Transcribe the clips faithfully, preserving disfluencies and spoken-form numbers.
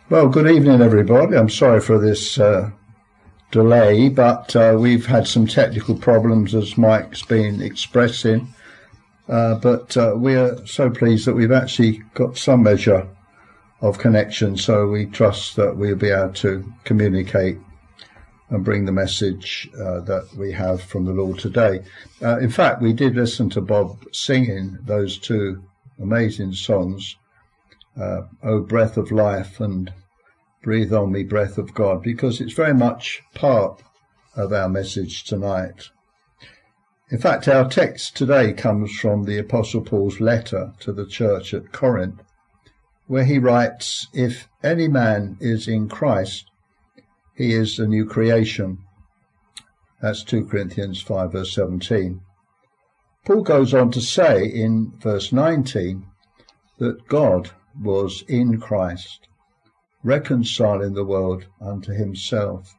Well, good evening, everybody. I'm sorry for this uh, delay, but uh, we've had some technical problems, as Mike's been expressing. Uh, but uh, we are so pleased that we've actually got some measure of connection, so we trust that we'll be able to communicate and bring the message uh, that we have from the Lord today. Uh, in fact, we did listen to Bob singing those two amazing songs, uh, O Breath of Life and Breathe on Me, Breath of God, because it's very much part of our message tonight. In fact, our text today comes from the Apostle Paul's letter to the church at Corinth, where he writes, "If any man is in Christ, he is a new creation." That's two Corinthians five, verse seventeen. Paul goes on to say in verse nineteen that God was in Christ, reconciling the world unto himself.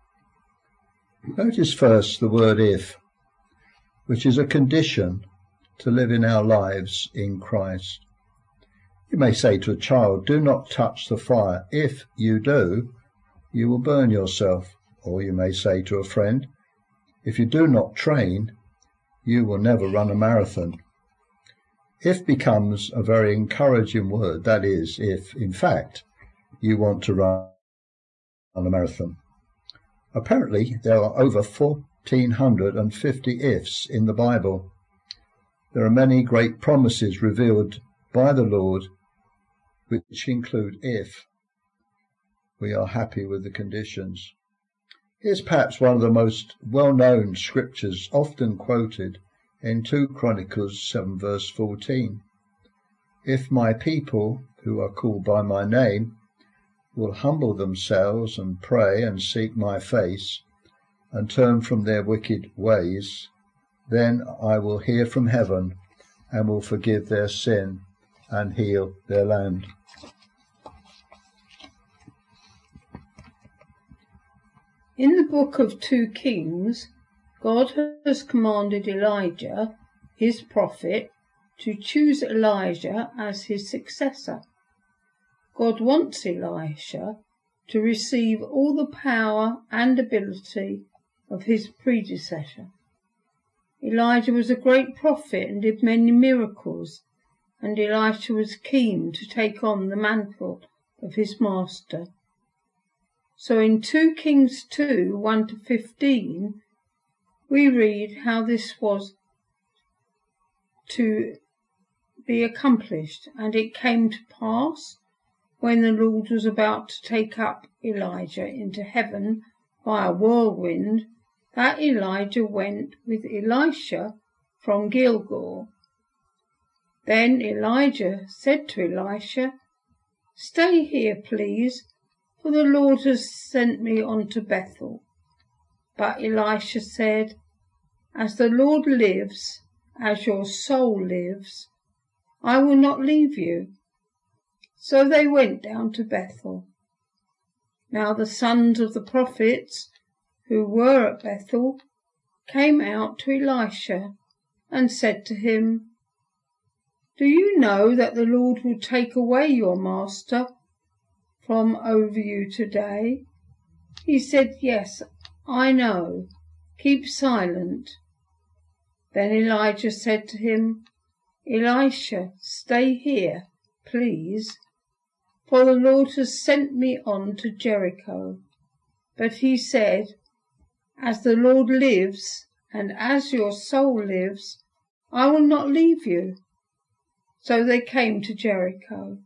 Notice first the word if, which is a condition to live in our lives in Christ. You may say to a child, "Do not touch the fire. If you do, you will burn yourself." Or you may say to a friend, "If you do not train, you will never run a marathon." If becomes a very encouraging word, that is, if, in fact, you want to run a marathon. Apparently, there are over one thousand four hundred fifty ifs in the Bible. There are many great promises revealed by the Lord, which include if we are happy with the conditions. Here's perhaps one of the most well-known scriptures, often quoted in two Chronicles seven, verse fourteen. "If my people, who are called by my name, will humble themselves and pray and seek my face and turn from their wicked ways, then I will hear from heaven and will forgive their sin and heal their land." In the book of two Kings, God has commanded Elijah, his prophet, to choose Elijah as his successor. God wants Elisha to receive all the power and ability of his predecessor. Elijah was a great prophet and did many miracles, and Elisha was keen to take on the mantle of his master. So in two Kings two, one to fifteen, we read how this was to be accomplished. "And it came to pass, when the Lord was about to take up Elijah into heaven by a whirlwind, that Elijah went with Elisha from Gilgal. Then Elijah said to Elisha, 'Stay here, please, for the Lord has sent me on to Bethel.' But Elisha said, 'As the Lord lives, as your soul lives, I will not leave you.' So they went down to Bethel. Now the sons of the prophets who were at Bethel came out to Elisha and said to him, 'Do you know that the Lord will take away your master from over you today?' He said, 'Yes, I know. Keep silent.' Then Elijah said to him, 'Elisha, stay here, please, for the Lord has sent me on to Jericho.' But he said, 'As the Lord lives, and as your soul lives, I will not leave you.' So they came to Jericho.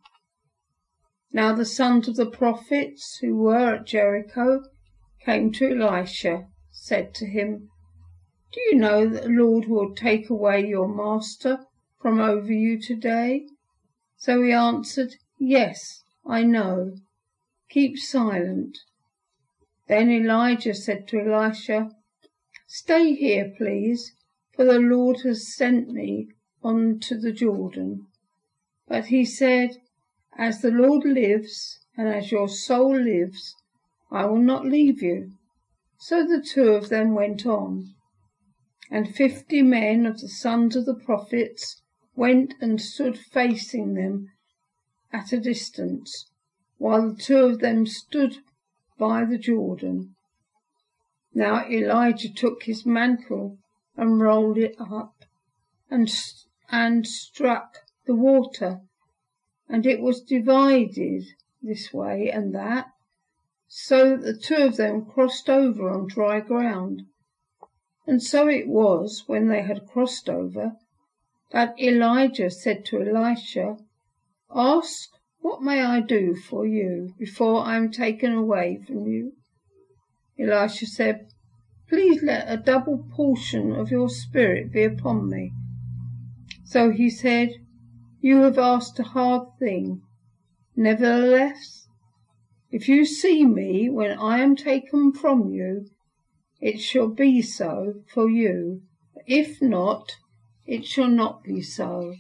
Now the sons of the prophets who were at Jericho came to Elisha, said to him, 'Do you know that the Lord will take away your master from over you today?' So he answered, 'Yes, I know. Keep silent.' Then Elijah said to Elisha, 'Stay here, please, for the Lord has sent me on to the Jordan.' But he said, 'As the Lord lives, and as your soul lives, I will not leave you.' So the two of them went on. And fifty men of the sons of the prophets went and stood facing them at a distance, while the two of them stood by the Jordan. Now Elijah took his mantle and rolled it up and, and struck the water, and it was divided this way and that, so that the two of them crossed over on dry ground. And so it was, when they had crossed over, that Elijah said to Elisha, "Ask, what may I do for you before I am taken away from you?" Elisha said, "Please let a double portion of your spirit be upon me." So he said, "You have asked a hard thing. Nevertheless, if you see me when I am taken from you, it shall be so for you. If not, it shall not be so."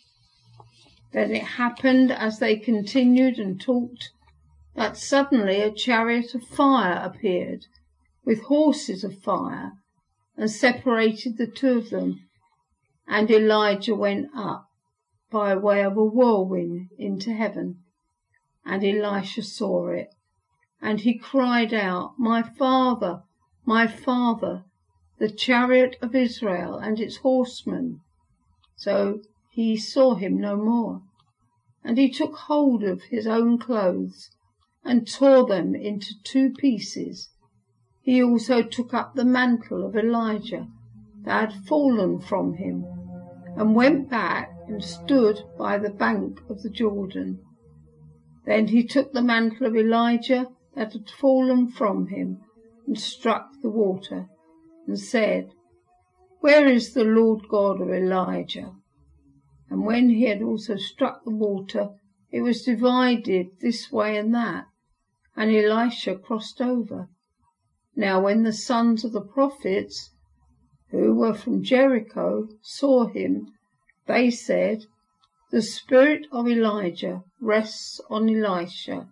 Then it happened, as they continued and talked, that suddenly a chariot of fire appeared, with horses of fire, and separated the two of them. And Elijah went up by way of a whirlwind into heaven, and Elisha saw it, and he cried out, "My father, my father, the chariot of Israel and its horsemen." So he saw him no more. And he took hold of his own clothes and tore them into two pieces. He also took up the mantle of Elijah that had fallen from him, and went back and stood by the bank of the Jordan. Then he took the mantle of Elijah that had fallen from him and struck the water, and said, "Where is the Lord God of Elijah?" And when he had also struck the water, it was divided this way and that, and Elisha crossed over. Now when the sons of the prophets, who were from Jericho, saw him, they said, "The spirit of Elijah rests on Elisha."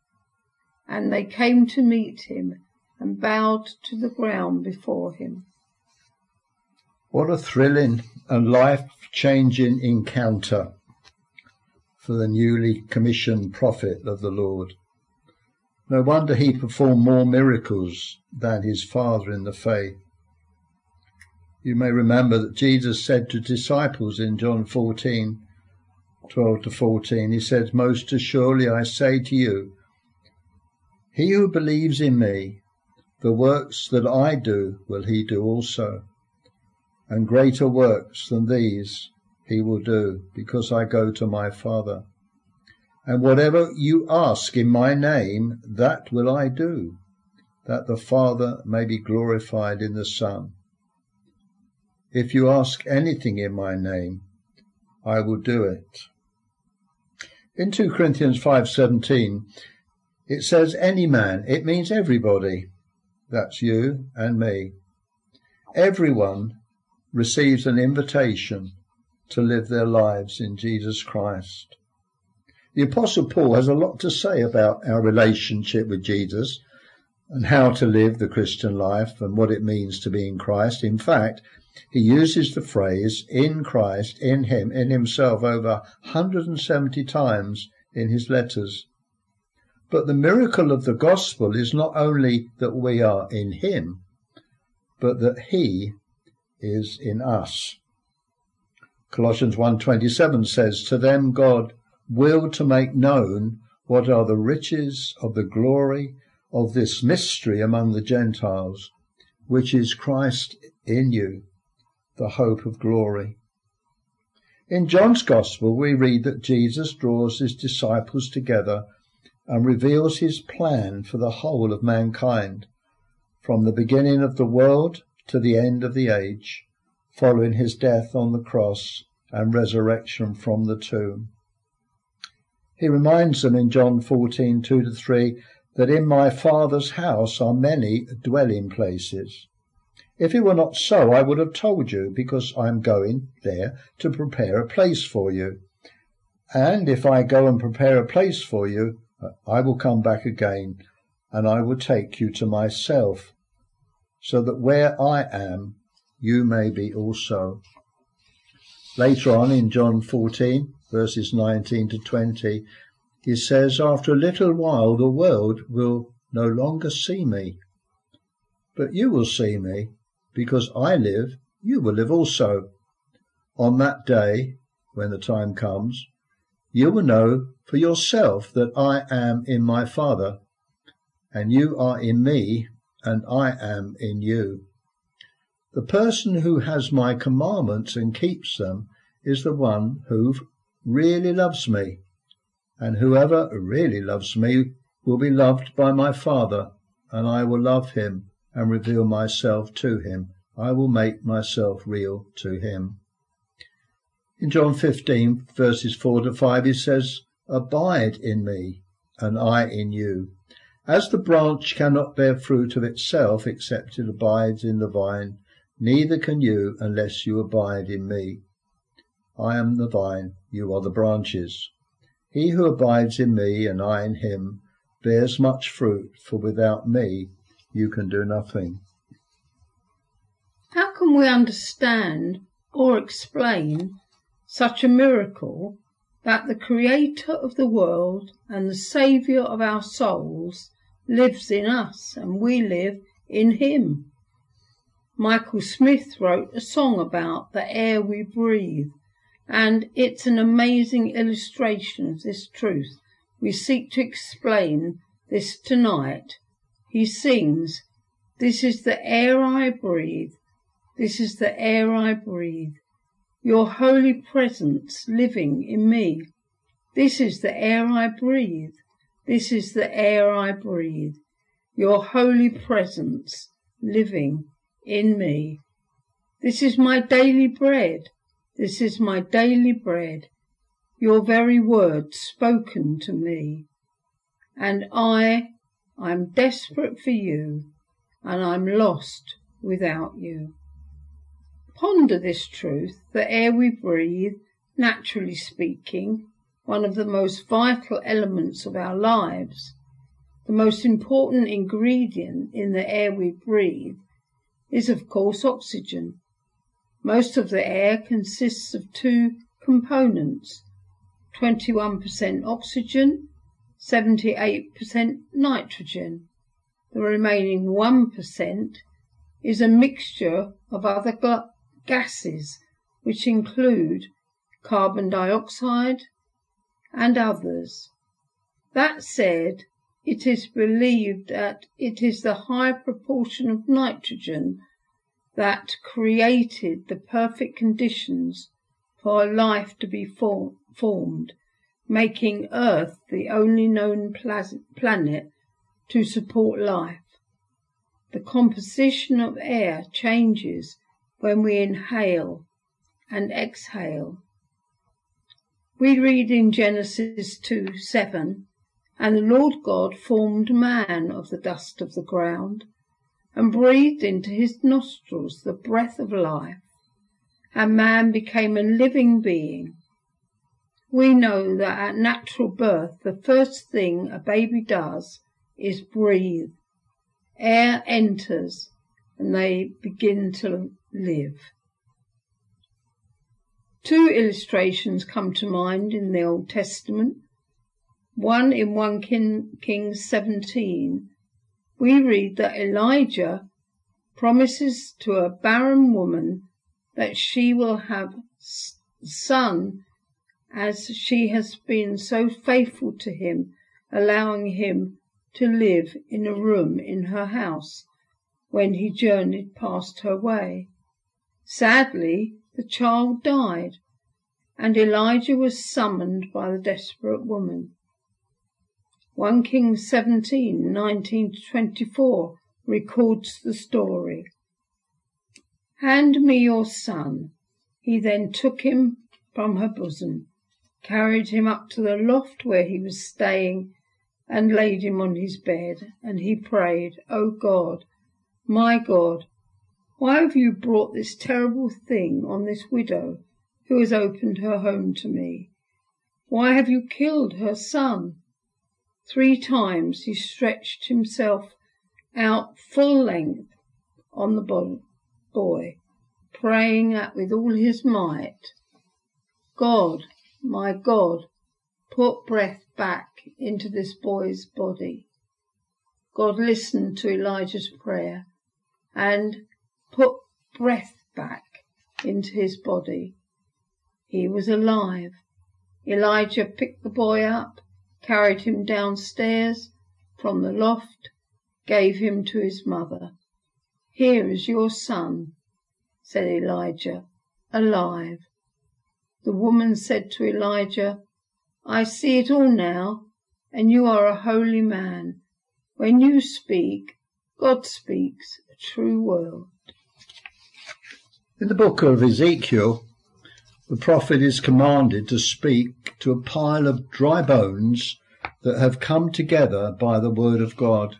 And they came to meet him and bowed to the ground before him. What a thrilling and life-changing encounter for the newly commissioned prophet of the Lord. No wonder he performed more miracles than his father in the faith. You may remember that Jesus said to disciples in John fourteen, twelve to fourteen, he says, "Most assuredly I say to you, he who believes in me, the works that I do will he do also, and greater works than these he will do, because I go to my Father. And whatever you ask in my name, that will I do, that the Father may be glorified in the Son. If you ask anything in my name, I will do it." In two Corinthians five seventeen, it says any man. It means everybody. That's you and me. Everyone receives an invitation to live their lives in Jesus Christ. The Apostle Paul has a lot to say about our relationship with Jesus and how to live the Christian life and what it means to be in Christ. In fact, he uses the phrase "in Christ," "in him," "in himself" over one hundred seventy times in his letters. But the miracle of the gospel is not only that we are in him, but that he is in us. Colossians one twenty-seven says, "To them God willed to make known what are the riches of the glory of this mystery among the Gentiles, which is Christ in you, the hope of glory." In John's Gospel, we read that Jesus draws his disciples together and reveals his plan for the whole of mankind, from the beginning of the world to the end of the age, following his death on the cross and resurrection from the tomb. He reminds them in John fourteen, two to three, that in my Father's house are many dwelling places. If it were not so, I would have told you, because I am going there to prepare a place for you. And if I go and prepare a place for you, I will come back again, and I will take you to myself, so that where I am, you may be also. Later on in John fourteen, verses nineteen to twenty, He says, after a little while the world will no longer see me, but you will see me, because I live, you will live also. On that day, when the time comes, you will know for yourself that I am in my Father, and you are in me, and I am in you. The person who has my commandments and keeps them is the one who really loves me, and whoever really loves me will be loved by my Father, and I will love him and reveal myself to him. I will make myself real to him. In John fifteen, verses four to five, he says, Abide in me, and I in you. As the branch cannot bear fruit of itself except it abides in the vine, neither can you unless you abide in me. I am the vine, you are the branches. He who abides in me and I in him bears much fruit, for without me you can do nothing. How can we understand or explain such a miracle that the Creator of the world and the Saviour of our souls lives in us and we live in him? Michael Smith wrote a song about the air we breathe, and it's an amazing illustration of this truth. We seek to explain this tonight. He sings, This is the air I breathe, this is the air I breathe, your holy presence living in me. This is the air I breathe, this is the air I breathe, your holy presence living in me. This is my daily bread, this is my daily bread, your very word spoken to me. And I, I'm desperate for you, and I'm lost without you. Ponder this truth. The air we breathe, naturally speaking, one of the most vital elements of our lives. The most important ingredient in the air we breathe is, of course, oxygen. Most of the air consists of two components, twenty-one percent oxygen, seventy-eight percent nitrogen. The remaining one percent is a mixture of other gases, which include carbon dioxide and others. That said, it is believed that it is the high proportion of nitrogen that created the perfect conditions for life to be for formed, making Earth the only known planet to support life. The composition of air changes when we inhale and exhale. We read in Genesis two seven, And the Lord God formed man of the dust of the ground, and breathed into his nostrils the breath of life, and man became a living being. We know that at natural birth the first thing a baby does is breathe. Air enters and they begin to live. Two illustrations come to mind in the Old Testament. One in First Kings seventeen, we read that Elijah promises to a barren woman that she will have a son, as she has been so faithful to him, allowing him to live in a room in her house when he journeyed past her way. Sadly, the child died, and Elijah was summoned by the desperate woman. First Kings seventeen, nineteen to twenty-four records the story. Hand me your son. He then took him from her bosom, carried him up to the loft where he was staying, and laid him on his bed, and he prayed, O God, my God, why have you brought this terrible thing on this widow who has opened her home to me? Why have you killed her son? Three times he stretched himself out full length on the boy, praying that with all his might, God, my God, put breath back into this boy's body. God listened to Elijah's prayer and put breath back into his body. He was alive. Elijah picked the boy up, carried him downstairs from the loft, gave him to his mother. "Here is your son," said Elijah, "alive." The woman said to Elijah, "I see it all now, and you are a holy man. When you speak, God speaks a true word." In the book of Ezekiel, the prophet is commanded to speak to a pile of dry bones that have come together by the word of God.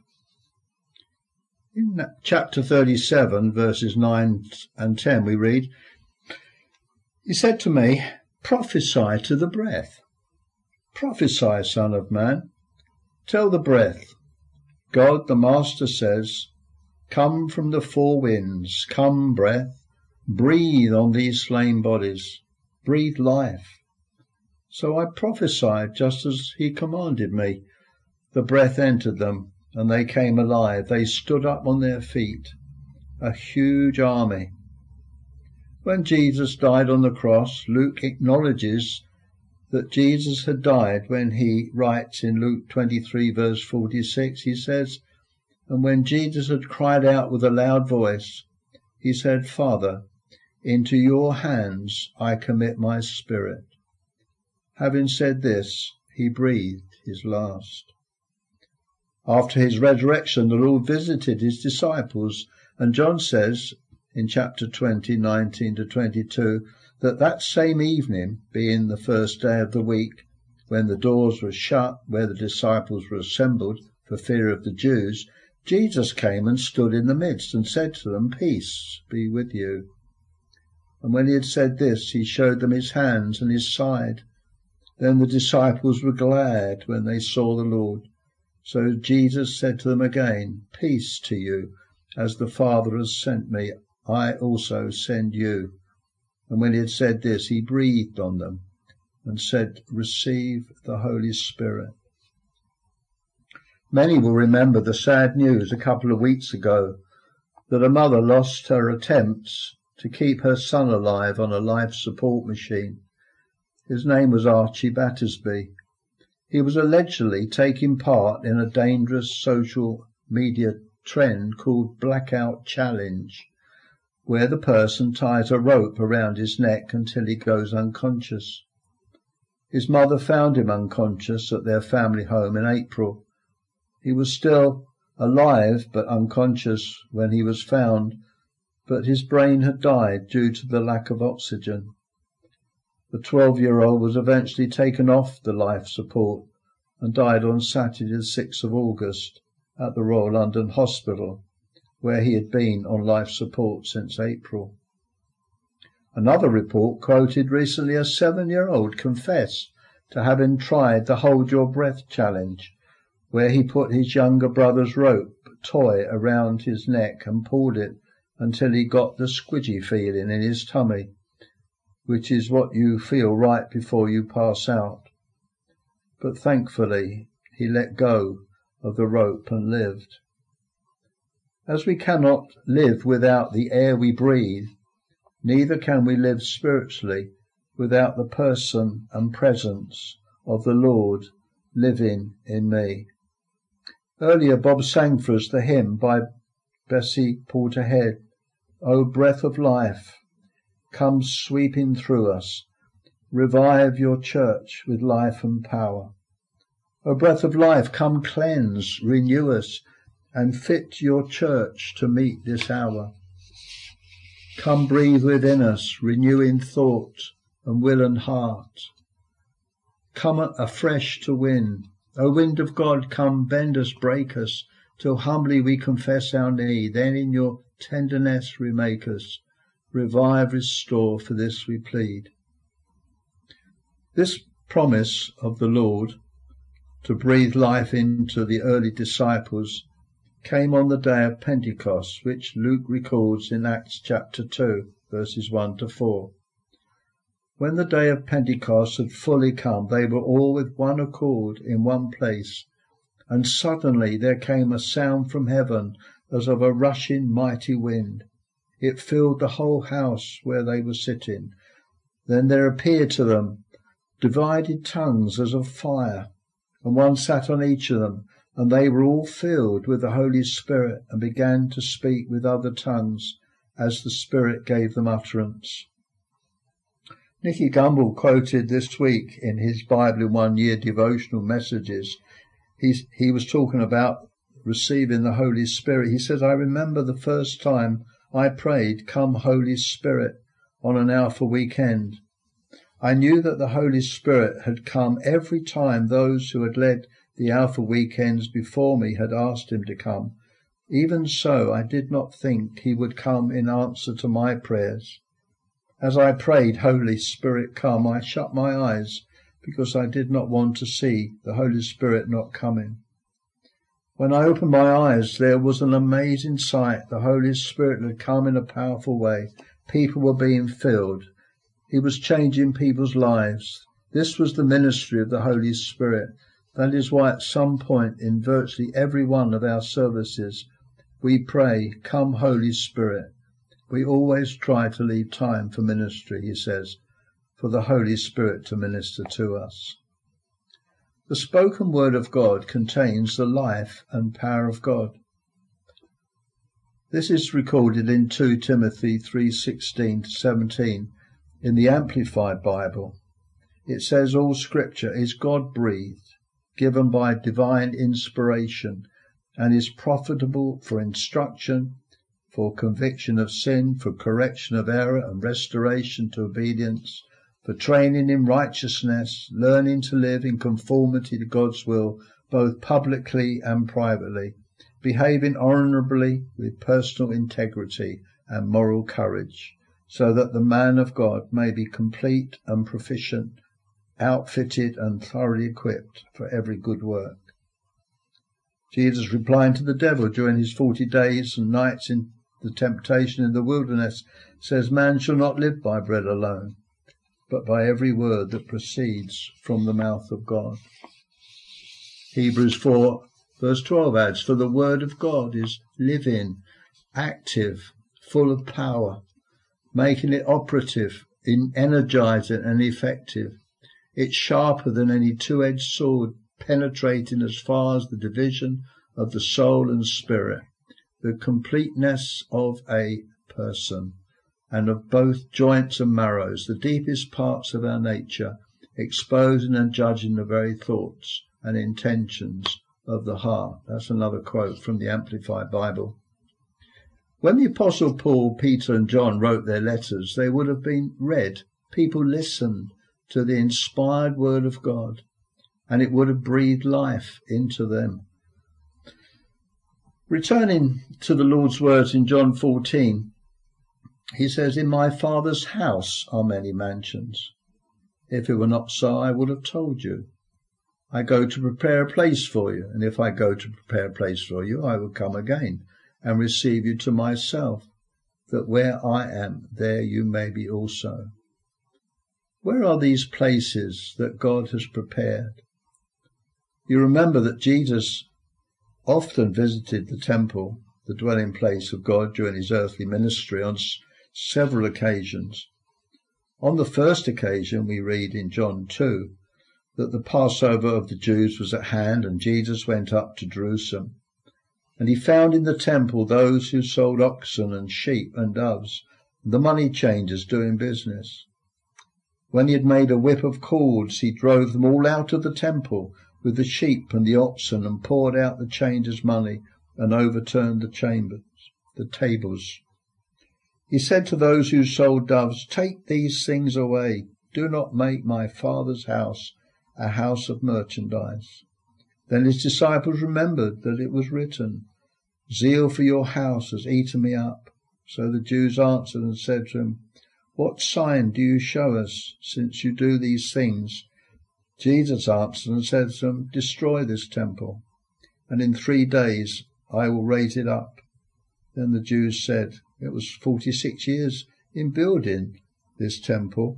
In chapter thirty-seven, verses nine and ten, we read, "He said to me, prophesy to the breath. Prophesy, son of man. Tell the breath. God the Master says, come from the four winds, come breath, breathe on these slain bodies, breathe life. So I prophesied just as he commanded me. The breath entered them, and they came alive. They stood up on their feet, a huge army." When Jesus died on the cross, Luke acknowledges that Jesus had died when he writes in Luke twenty-three, verse forty-six, he says, "And when Jesus had cried out with a loud voice, he said, Father, into your hands I commit my spirit." Having said this, he breathed his last. After his resurrection, the Lord visited his disciples, and John says in chapter twenty, nineteen to twenty-two, that that same evening, being the first day of the week, when the doors were shut where the disciples were assembled for fear of the Jews, Jesus came and stood in the midst and said to them, "Peace be with you." And when he had said this, he showed them his hands and his side. Then the disciples were glad when they saw the Lord. So Jesus said to them again, "Peace to you. As the Father has sent me, I also send you." And when he had said this, he breathed on them and said, "Receive the Holy Spirit." Many will remember the sad news a couple of weeks ago that a mother lost her attempts to keep her son alive on a life support machine. His name was Archie Battersby. He was allegedly taking part in a dangerous social media trend called Blackout Challenge, where the person ties a rope around his neck until he goes unconscious. His mother found him unconscious at their family home in April. He was still alive but unconscious when he was found, but his brain had died due to the lack of oxygen. The twelve-year-old was eventually taken off the life support and died on Saturday the sixth of August at the Royal London Hospital, where he had been on life support since April. Another report quoted recently a seven-year-old confess to having tried the Hold Your Breath challenge, where he put his younger brother's rope toy around his neck and pulled it until he got the squidgy feeling in his tummy, which is what you feel right before you pass out. But thankfully, he let go of the rope and lived. As we cannot live without the air we breathe, neither can we live spiritually without the person and presence of the Lord living in me. Earlier, Bob sang for us the hymn by Bessie Porterhead, "O breath of life, come sweeping through us, revive your church with life and power. O breath of life, come cleanse, renew us, and fit your church to meet this hour. Come breathe within us, renewing thought and will and heart. Come afresh to wind. O wind of God, come bend us, break us, till humbly we confess our need. Then in your tenderness remake us. Revive, restore, for this we plead." This promise of the Lord to breathe life into the early disciples came on the day of Pentecost, which Luke records in Acts chapter two, verses one to four. When the day of Pentecost had fully come, they were all with one accord in one place. And suddenly there came a sound from heaven as of a rushing mighty wind. It filled the whole house where they were sitting. Then there appeared to them divided tongues as of fire, and one sat on each of them, and they were all filled with the Holy Spirit and began to speak with other tongues as the Spirit gave them utterance. Nicky Gumbel quoted this week in his Bible in One Year devotional messages. He's, he was talking about receiving the Holy Spirit. He says, I remember the first time I prayed, "Come Holy Spirit," on an Alpha weekend. I knew that the Holy Spirit had come every time those who had led the Alpha weekends before me had asked him to come. Even so, I did not think he would come in answer to my prayers. As I prayed, "Holy Spirit, come," I shut my eyes because I did not want to see the Holy Spirit not coming. When I opened my eyes, there was an amazing sight. The Holy Spirit had come in a powerful way. People were being filled. He was changing people's lives. This was the ministry of the Holy Spirit. That is why at some point in virtually every one of our services, we pray, "Come Holy Spirit." We always try to leave time for ministry, he says, for the Holy Spirit to minister to us. The spoken word of God contains the life and power of God. This is recorded in Second Timothy three sixteen to seventeen in the Amplified Bible. It says, all Scripture is God-breathed, given by divine inspiration, and is profitable for instruction, for conviction of sin, for correction of error and restoration to obedience, for training in righteousness, learning to live in conformity to God's will, both publicly and privately, behaving honourably with personal integrity and moral courage, so that the man of God may be complete and proficient, outfitted and thoroughly equipped for every good work. Jesus, replying to the devil during his forty days and nights in the temptation in the wilderness, says, man shall not live by bread alone, but by every word that proceeds from the mouth of God. Hebrews four verse twelve adds, for the word of God is living, active, full of power, making it operative, in energizing and effective. It's sharper than any two-edged sword, penetrating as far as the division of the soul and spirit, the completeness of a person, and of both joints and marrows, the deepest parts of our nature, exposing and judging the very thoughts and intentions of the heart. That's another quote from the Amplified Bible. When the Apostle Paul, Peter and John wrote their letters, they would have been read. People listened to the inspired word of God, and it would have breathed life into them. Returning to the Lord's words in John fourteen, he says, in my Father's house are many mansions. If it were not so, I would have told you. I go to prepare a place for you, and if I go to prepare a place for you, I will come again and receive you to myself, that where I am, there you may be also. Where are these places that God has prepared? You remember that Jesus often visited the temple, the dwelling place of God, during his earthly ministry on s- several occasions. On the first occasion, we read in John two that the Passover of the Jews was at hand, and Jesus went up to Jerusalem. And he found in the temple those who sold oxen and sheep and doves, and the money changers doing business. When he had made a whip of cords, he drove them all out of the temple with the sheep and the oxen, and poured out the changers' money, and overturned the chambers, the tables. He said to those who sold doves, take these things away. Do not make my Father's house a house of merchandise. Then his disciples remembered that it was written, zeal for your house has eaten me up. So the Jews answered and said to him, what sign do you show us, since you do these things? Jesus answered and said to them, destroy this temple, and in three days I will raise it up. Then the Jews said, it was forty-six years in building this temple,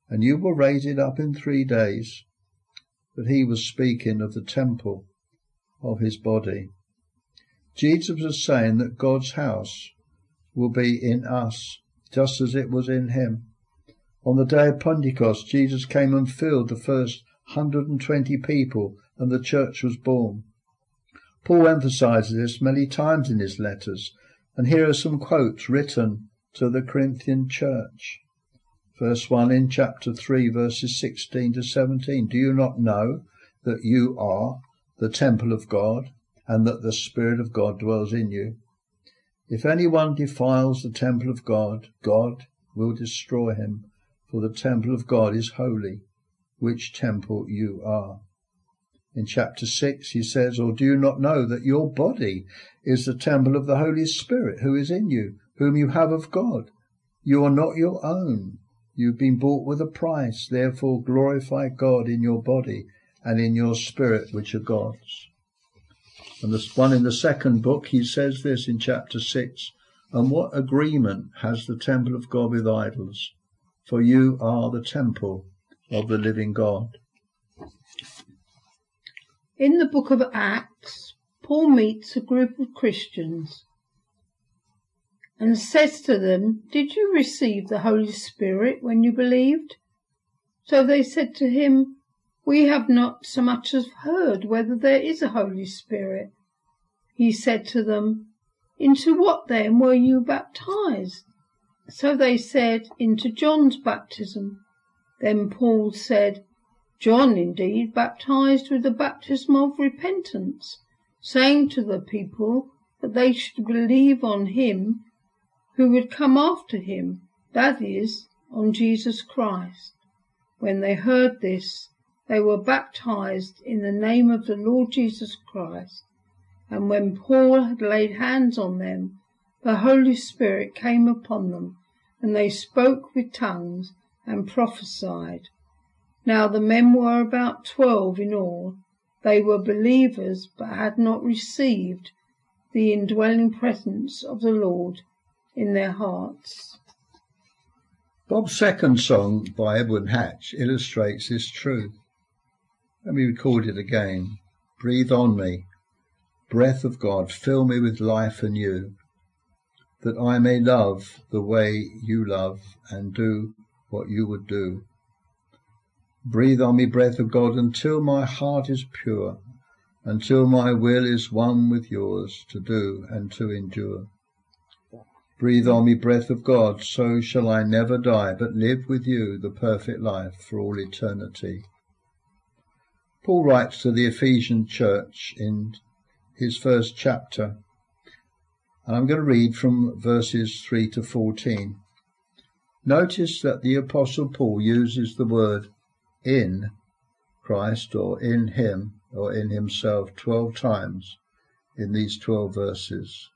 and you will raise it up in three days. But he was speaking of the temple of his body. Jesus was saying that God's house will be in us, just as it was in him. On the day of Pentecost, Jesus came and filled the first one hundred and twenty people, and the church was born. Paul emphasizes this many times in his letters, and here are some quotes written to the Corinthian church. Verse one in chapter three, verses sixteen to seventeen. Do you not know that you are the temple of God, and that the Spirit of God dwells in you? If anyone defiles the temple of God, God will destroy him, for the temple of God is holy, which temple you are. In chapter six he says, or do you not know that your body is the temple of the Holy Spirit who is in you, whom you have of God? You are not your own. You've been bought with a price. Therefore glorify God in your body and in your spirit, which are God's. And this one in the second book, he says this in chapter six, and what agreement has the temple of God with idols? For you are the temple of the living God. In the book of Acts, Paul meets a group of Christians and says to them, did you receive the Holy Spirit when you believed? So they said to him, we have not so much as heard whether there is a Holy Spirit. He said to them, into what then were you baptized? So they said, into John's baptism. Then Paul said, John indeed baptized with the baptism of repentance, saying to the people that they should believe on him who would come after him, that is, on Jesus Christ. When they heard this, they were baptized in the name of the Lord Jesus Christ. And when Paul had laid hands on them, the Holy Spirit came upon them, and they spoke with tongues and prophesied. Now the men were about twelve in all. They were believers, but had not received the indwelling presence of the Lord in their hearts. Bob's second song by Edwin Hatch illustrates this truth. Let me record it again. Breathe on me, breath of God, fill me with life anew, that I may love the way you love and do what you would do. Breathe on me, breath of God, until my heart is pure, until my will is one with yours to do and to endure. Breathe on me, breath of God, so shall I never die, but live with you the perfect life for all eternity. Paul writes to the Ephesian church in his first chapter, and I'm going to read from verses three to fourteen. Notice that the Apostle Paul uses the word in Christ or in him or in himself twelve times in these twelve verses.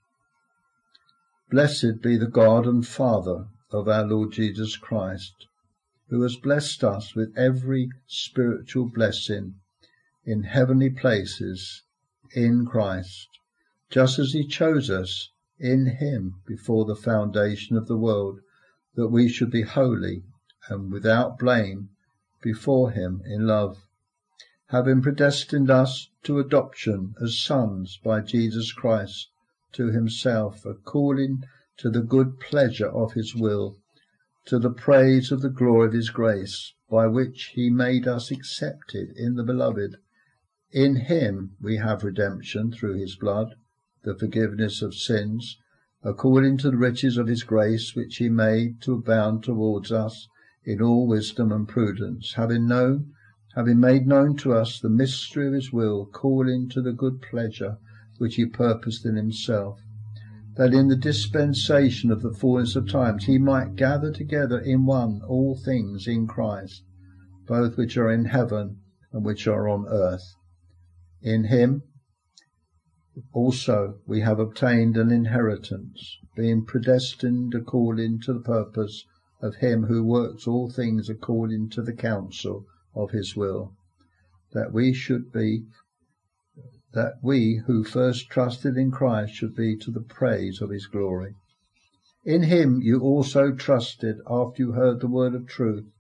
Blessed be the God and Father of our Lord Jesus Christ, who has blessed us with every spiritual blessing in heavenly places in Christ, just as he chose us in him before the foundation of the world, that we should be holy and without blame before him in love, having predestined us to adoption as sons by Jesus Christ to himself, according to the good pleasure of his will, to the praise of the glory of his grace, by which he made us accepted in the beloved. In him we have redemption through his blood, the forgiveness of sins, according to the riches of his grace, which he made to abound towards us in all wisdom and prudence, having known, having made known to us the mystery of his will, according to the good pleasure which he purposed in himself, that in the dispensation of the fullness of times he might gather together in one all things in Christ, both which are in heaven and which are on earth. In him also we have obtained an inheritance, being predestined according to the purpose of him who works all things according to the counsel of his will, that we should be that we who first trusted in Christ should be to the praise of his glory. In him you also trusted after you heard the word of truth,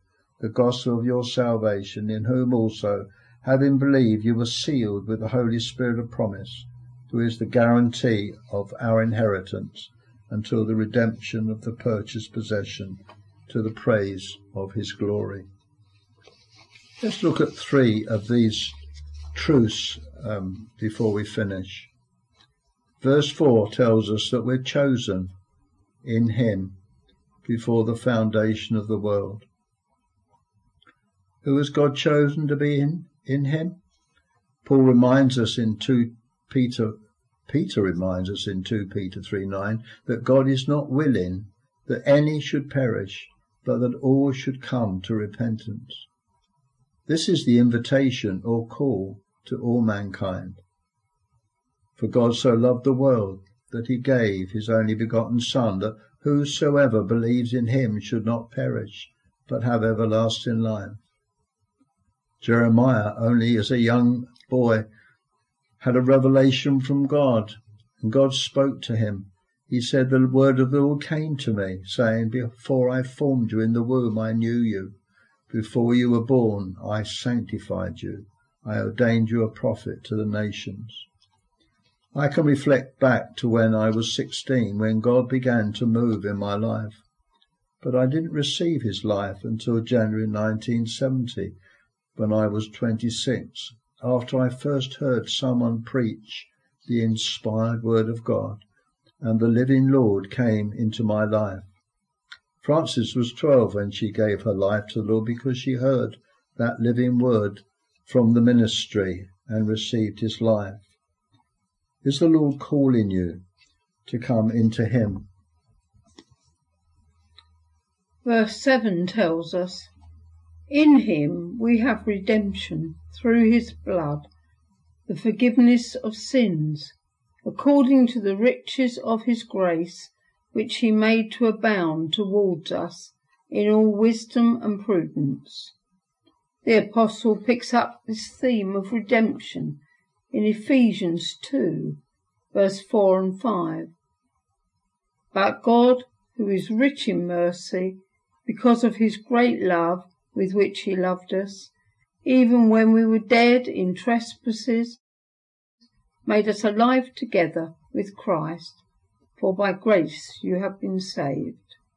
the gospel of your salvation, in whom also, having believed, you were sealed with the Holy Spirit of promise, who is the guarantee of our inheritance until the redemption of the purchased possession, to the praise of his glory. Let's look at three of these truths um, before we finish. Verse four tells us that we're chosen in him before the foundation of the world. Who has God chosen to be in, in him? Paul reminds us in two Peter, Peter reminds us in two Peter three nine that God is not willing that any should perish, but that all should come to repentance. This is the invitation or call to all mankind. For God so loved the world that he gave his only begotten Son, that whosoever believes in him should not perish, but have everlasting life. Jeremiah, only as a young boy, had a revelation from God, and God spoke to him. He said, the word of the Lord came to me, saying, before I formed you in the womb, I knew you. Before you were born, I sanctified you. I ordained you a prophet to the nations. I can reflect back to when I was sixteen, when God began to move in my life. But I didn't receive his life until January nineteen seventy, when I was twenty-six, after I first heard someone preach the inspired word of God, and the living Lord came into my life. Frances was twelve when she gave her life to the Lord, because she heard that living word from the ministry and received his life. Is the Lord calling you to come into him? Verse seven tells us, in him we have redemption through his blood, the forgiveness of sins, according to the riches of his grace, which he made to abound towards us in all wisdom and prudence. The apostle picks up this theme of redemption in Ephesians two, verse four and five. But God, who is rich in mercy, because of his great love with which he loved us, even when we were dead in trespasses, made us alive together with Christ, for by grace you have been saved.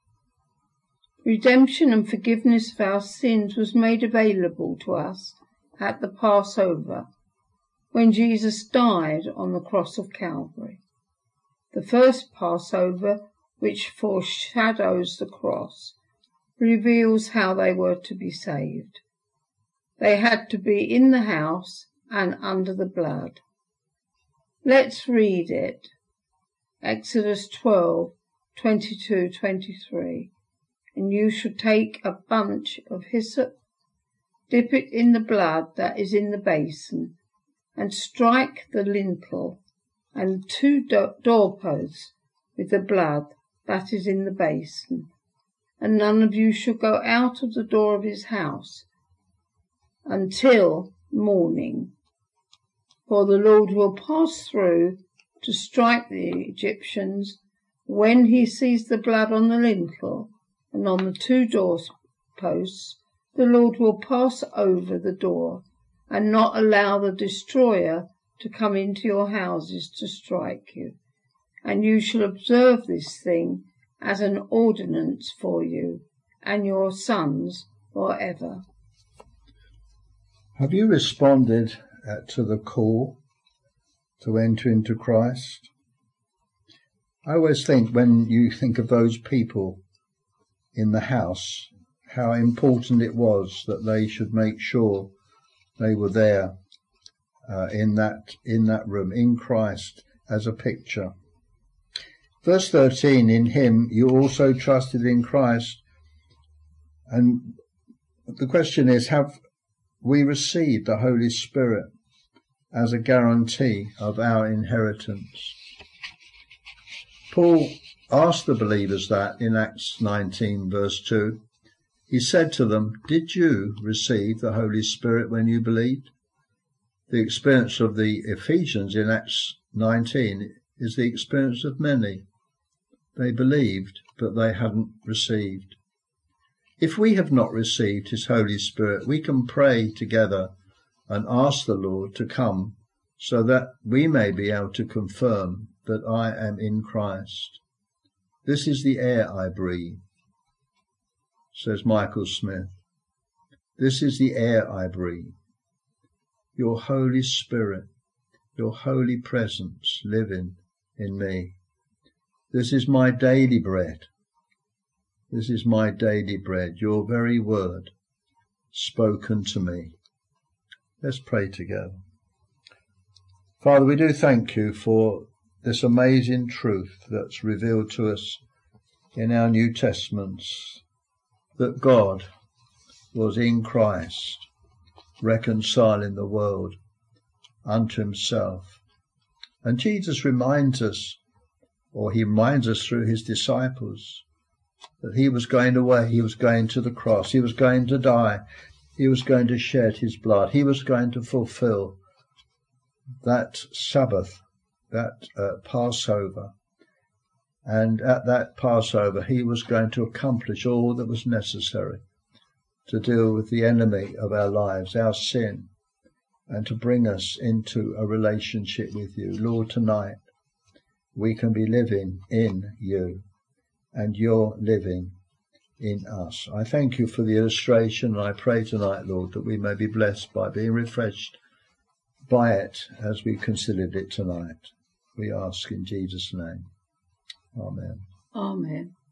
Redemption and forgiveness of our sins was made available to us at the Passover, when Jesus died on the cross of Calvary. The first Passover, which foreshadows the cross, reveals how they were to be saved. They had to be in the house and under the blood. Let's read it. Exodus twelve, twenty-two to twenty-three. And you shall take a bunch of hyssop, dip it in the blood that is in the basin, and strike the lintel and two do- doorposts with the blood that is in the basin. And none of you shall go out of the door of his house until morning. For the Lord will pass through to strike the Egyptians. When he sees the blood on the lintel and on the two doorposts, the Lord will pass over the door and not allow the destroyer to come into your houses to strike you. And you shall observe this thing as an ordinance for you and your sons forever. Have you responded uh, to the call to enter into Christ? I always think, when you think of those people in the house, how important it was that they should make sure they were there uh, in that in that room, in Christ, as a picture. Verse thirteen, in him you also trusted in Christ. And the question is, have we received the Holy Spirit as a guarantee of our inheritance? Paul asked the believers that in Acts nineteen, verse two. He said to them, did you receive the Holy Spirit when you believed? The experience of the Ephesians in Acts nineteen is the experience of many. They believed, but they hadn't received. If we have not received his Holy Spirit, we can pray together and ask the Lord to come so that we may be able to confirm that I am in Christ. This is the air I breathe, says Michael Smith. This is the air I breathe. Your Holy Spirit, your holy presence living in me. This is my daily bread. This is my daily bread, your very word spoken to me. Let's pray together. Father, we do thank you for this amazing truth that's revealed to us in our New Testaments, that God was in Christ, reconciling the world unto himself. And Jesus reminds us, or he reminds us through his disciples, that he was going away, he was going to the cross, he was going to die, he was going to shed his blood, he was going to fulfill that Sabbath, that uh, Passover. And at that Passover, he was going to accomplish all that was necessary to deal with the enemy of our lives, our sin, and to bring us into a relationship with you. Lord, tonight we can be living in you, and you're living in us. I thank you for the illustration, and I pray tonight, Lord, that we may be blessed by being refreshed by it as we considered it tonight. We ask in Jesus' name. Amen. Amen.